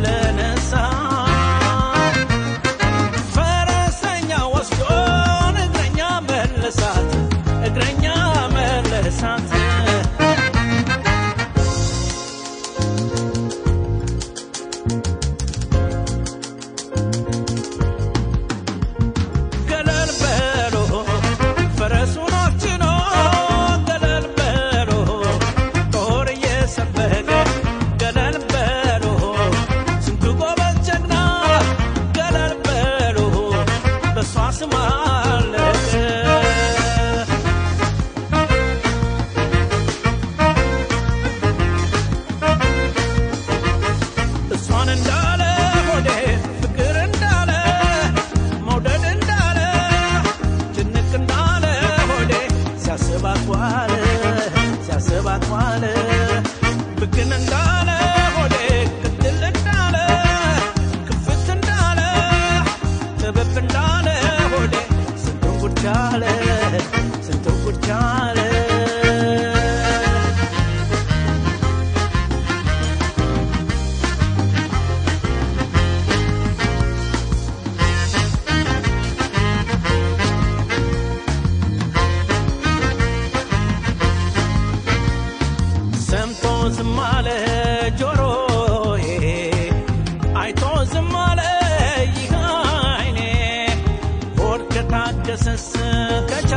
ተነሳ ፈረሰኛ ወስዶ እግረኛ መለሳት ገለል በሎ ፈረሱን አጭኖ ገለል በሎ ጦር እየሰበቀ ገለል በሎ ስንቱ ጎበዝ ጀግና ገለል በሎ በሷ ስም አለቀ እንዳለ ሆዴ ፍቅር እንዳለ መውደድ እንዳለ ጭንቅ እንዳለ ሆዴ ሲያስባት ዋለ ብግን እንዳለ ሆዴ ቅጥል እንዳለ ክፍት እንዳለ ጥብብ እንዳለ ሆዴ ስንቱን ጉድ ቻለ ዝም አለ ጆሮዬ አይቶ ዝም አለ ይህ ዓይኔ ሆድ ከታገሰስ